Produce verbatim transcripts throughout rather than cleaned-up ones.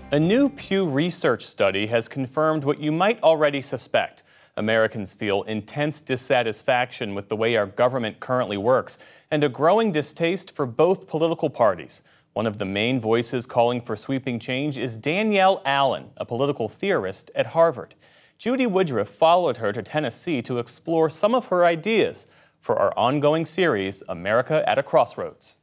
A new Pew Research study has confirmed what you might already suspect. Americans feel intense dissatisfaction with the way our government currently works and a growing distaste for both political parties. One of the main voices calling for sweeping change is Danielle Allen, a political theorist at Harvard. Judy Woodruff followed her to Tennessee to explore some of her ideas for our ongoing series, America at a Crossroads.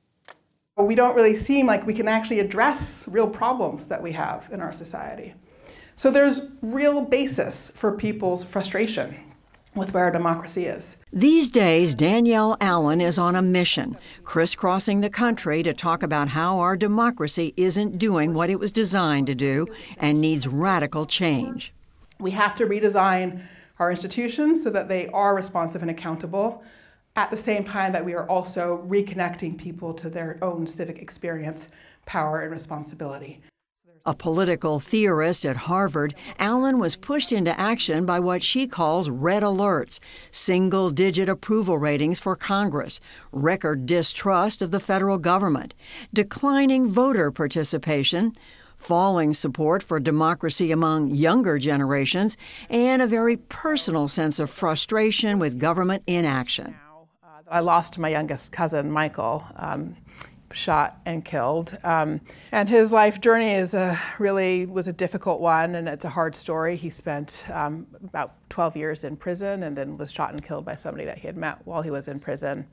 We don't really seem like we can actually address real problems that we have in our society. So there's real basis for people's frustration with where our democracy is. These days, Danielle Allen is on a mission, crisscrossing the country to talk about how our democracy isn't doing what it was designed to do and needs radical change. We have to redesign our institutions so that they are responsive and accountable, at the same time that we are also reconnecting people to their own civic experience, power, and responsibility. A political theorist at Harvard, Allen was pushed into action by what she calls red alerts, single-digit approval ratings for Congress, record distrust of the federal government, declining voter participation, falling support for democracy among younger generations, and a very personal sense of frustration with government inaction. I lost my youngest cousin, Michael, um, shot and killed. Um, and his life journey is a, really was a difficult one, and it's a hard story. He spent um, about twelve years in prison and then was shot and killed by somebody that he had met while he was in prison.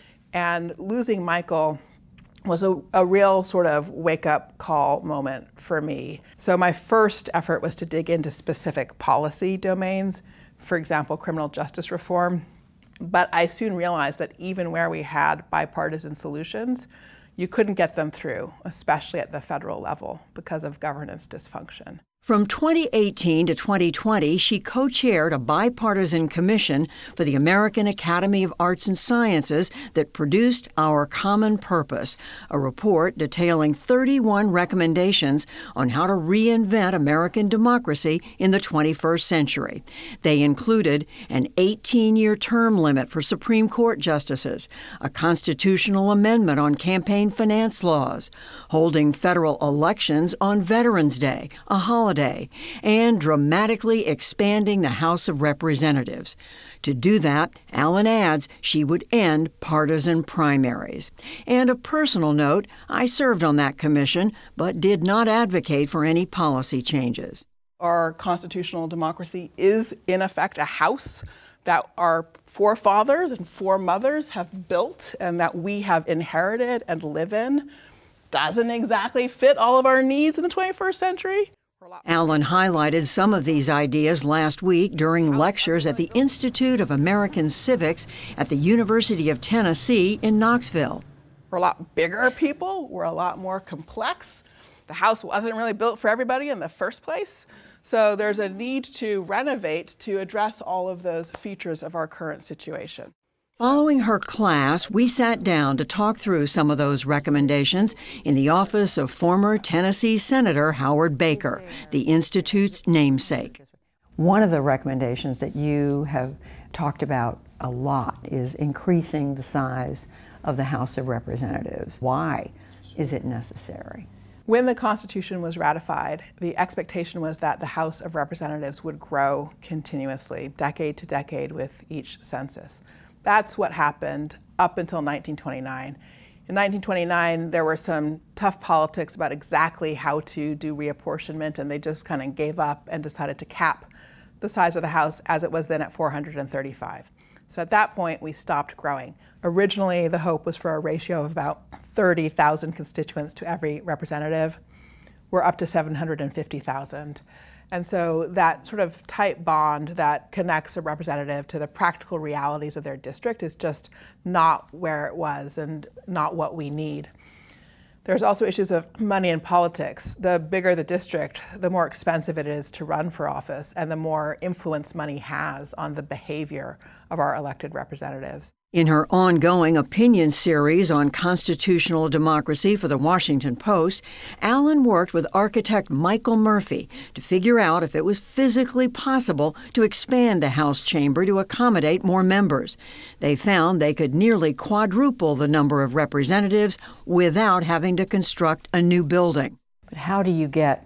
And losing Michael was a, a real sort of wake-up call moment for me. So my first effort was to dig into specific policy domains, for example, criminal justice reform. But I soon realized that even where we had bipartisan solutions, you couldn't get them through, especially at the federal level, because of governance dysfunction. From twenty eighteen to twenty twenty, she co-chaired a bipartisan commission for the American Academy of Arts and Sciences that produced Our Common Purpose, a report detailing thirty-one recommendations on how to reinvent American democracy in the twenty-first century. They included an eighteen-year term limit for Supreme Court justices, a constitutional amendment on campaign finance laws, holding federal elections on Veterans Day, a holiday, and dramatically expanding the House of Representatives. To do that, Allen adds she would end partisan primaries. And a personal note, I served on that commission, but did not advocate for any policy changes. Our constitutional democracy is, in effect, a house that our forefathers and foremothers have built and that we have inherited and live in. Doesn't exactly fit all of our needs in the twenty-first century. Allen highlighted some of these ideas last week during lectures at the Institute of American Civics at the University of Tennessee in Knoxville. We're a lot bigger people. We're a lot more complex. The house wasn't really built for everybody in the first place. So there's a need to renovate to address all of those features of our current situation. Following her class, we sat down to talk through some of those recommendations in the office of former Tennessee Senator Howard Baker, the Institute's namesake. One of the recommendations that you have talked about a lot is increasing the size of the House of Representatives. Why is it necessary? When the Constitution was ratified, the expectation was that the House of Representatives would grow continuously, decade to decade with each census. That's what happened up until nineteen twenty-nine. In nineteen twenty-nine, there were some tough politics about exactly how to do reapportionment, and they just kind of gave up and decided to cap the size of the House as it was then at four hundred thirty-five. So at that point, we stopped growing. Originally, the hope was for a ratio of about thirty thousand constituents to every representative. We're up to seven hundred fifty thousand. And so that sort of tight bond that connects a representative to the practical realities of their district is just not where it was and not what we need. There's also issues of money in politics. The bigger the district, the more expensive it is to run for office and the more influence money has on the behavior of our elected representatives. In her ongoing opinion series on constitutional democracy for the Washington Post, Allen worked with architect Michael Murphy to figure out if it was physically possible to expand the House chamber to accommodate more members. They found they could nearly quadruple the number of representatives without having to construct a new building. But how do you get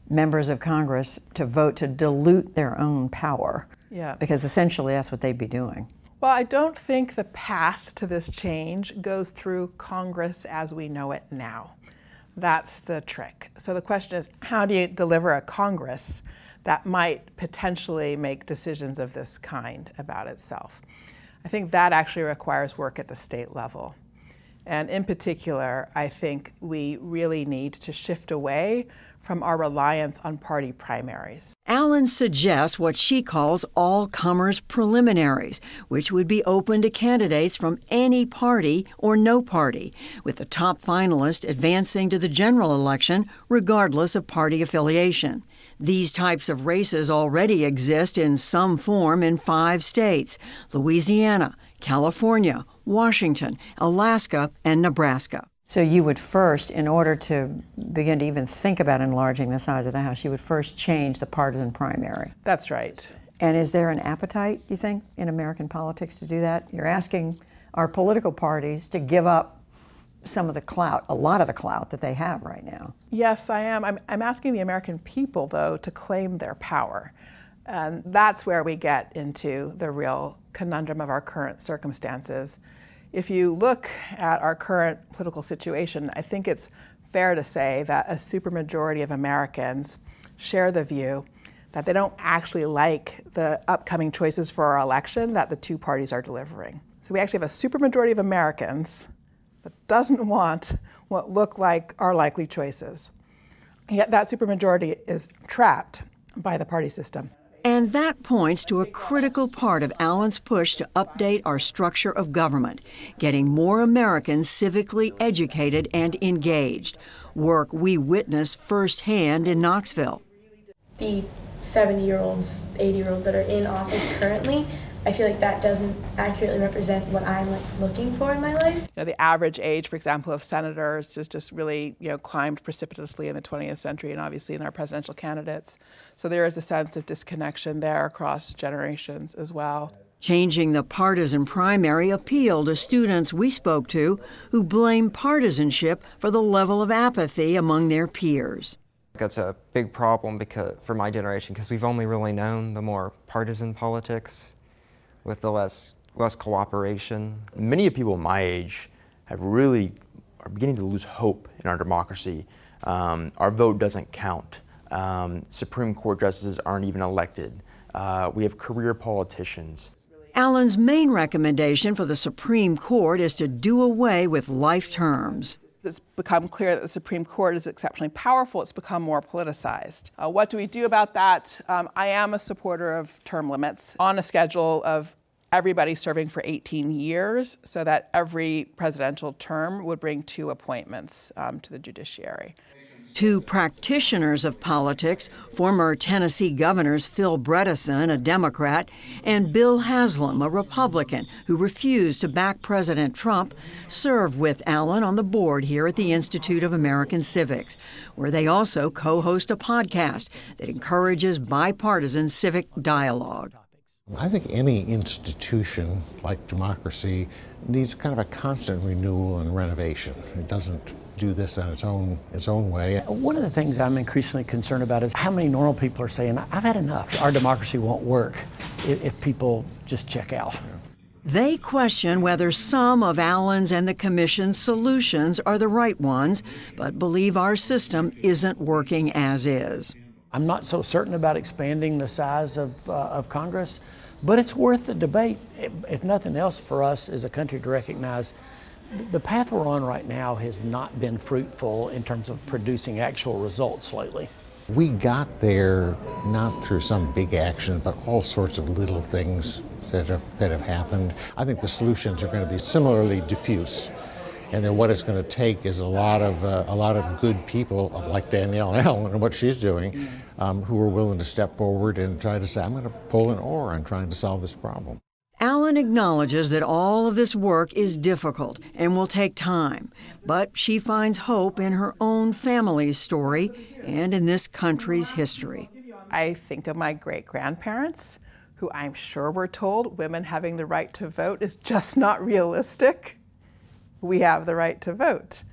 members of Congress to vote to dilute their own power. Yeah. Because essentially that's what they'd be doing. Well, I don't think the path to this change goes through Congress as we know it now. That's the trick. So the question is, how do you deliver a Congress that might potentially make decisions of this kind about itself? I think that actually requires work at the state level. And in particular, I think we really need to shift away from our reliance on party primaries. Allen suggests what she calls all-comers preliminaries, which would be open to candidates from any party or no party, with the top finalist advancing to the general election regardless of party affiliation. These types of races already exist in some form in five states: Louisiana, California, Washington, Alaska, and Nebraska. So you would first, in order to begin to even think about enlarging the size of the House, you would first change the partisan primary. That's right. And is there an appetite, you think, in American politics to do that? You're asking our political parties to give up some of the clout, a lot of the clout that they have right now. Yes, I am. I'm, I'm asking the American people, though, to claim their power. And that's where we get into the real conundrum of our current circumstances. If you look at our current political situation, I think it's fair to say that a supermajority of Americans share the view that they don't actually like the upcoming choices for our election that the two parties are delivering. So we actually have a supermajority of Americans that doesn't want what look like our likely choices. Yet that supermajority is trapped by the party system. And that points to a critical part of Allen's push to update our structure of government, getting more Americans civically educated and engaged, work we witnessed firsthand in Knoxville. The seventy-year-olds, eighty-year-olds that are in office currently, I feel like that doesn't accurately represent what I'm like looking for in my life. You know, the average age, for example, of senators has just really, you know, climbed precipitously in the twentieth century, and obviously in our presidential candidates. So there is a sense of disconnection there across generations as well. Changing the partisan primary appealed to students we spoke to who blame partisanship for the level of apathy among their peers. That's a big problem because for my generation, because we've only really known the more partisan politics with the less less cooperation. Many of people my age have really are beginning to lose hope in our democracy. Um, our vote doesn't count. Um, Supreme Court justices aren't even elected. Uh, we have career politicians. Allen's main recommendation for the Supreme Court is to do away with life terms. It's become clear that the Supreme Court is exceptionally powerful. It's become more politicized. Uh, what do we do about that? Um, I am a supporter of term limits on a schedule of everybody serving for eighteen years, so that every presidential term would bring two appointments um, to the judiciary. Two practitioners of politics, former Tennessee governors Phil Bredesen, a Democrat, and Bill Haslam, a Republican who refused to back President Trump, serve with Allen on the board here at the Institute of American Civics, where they also co-host a podcast that encourages bipartisan civic dialogue. I think any institution like democracy needs kind of a constant renewal and renovation. It doesn't do this in its own its own way. One of the things I'm increasingly concerned about is how many normal people are saying, I've had enough. Our democracy won't work if, if people just check out. They question whether some of Allen's and the Commission's solutions are the right ones, but believe our system isn't working as is. I'm not so certain about expanding the size of, uh, of Congress, but it's worth the debate, if nothing else, for us as a country to recognize the path we're on right now has not been fruitful in terms of producing actual results lately. We got there not through some big action, but all sorts of little things that have, that have happened. I think the solutions are going to be similarly diffuse. And then what it's going to take is a lot of uh, a lot of good people, like Danielle Allen and what she's doing, um, who are willing to step forward and try to say, I'm going to pull an oar on trying to solve this problem. Allen acknowledges that all of this work is difficult and will take time, but she finds hope in her own family's story and in this country's history. I think of my great-grandparents, who I'm sure were told women having the right to vote is just not realistic. We have the right to vote.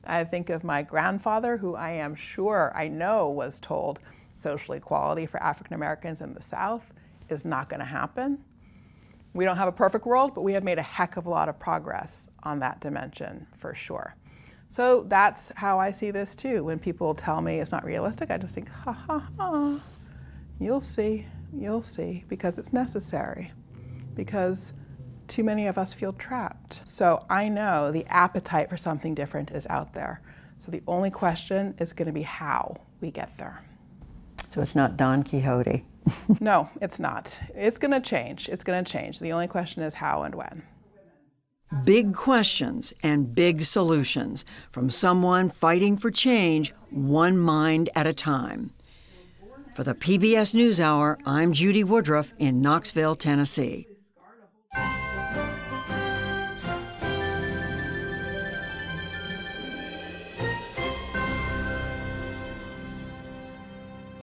I think of my grandfather, who I am sure, I know, was told social equality for African Americans in the South is not going to happen. We don't have a perfect world, but we have made a heck of a lot of progress on that dimension for sure. So that's how I see this too. When people tell me it's not realistic, I just think, ha ha ha, you'll see, you'll see, because it's necessary, because too many of us feel trapped. So I know the appetite for something different is out there. So the only question is going to be how we get there. So it's not Don Quixote. No, it's not. It's going to change. It's going to change. The only question is how and when. Big questions and big solutions from someone fighting for change one mind at a time. For the P B S NewsHour, I'm Judy Woodruff in Knoxville, Tennessee.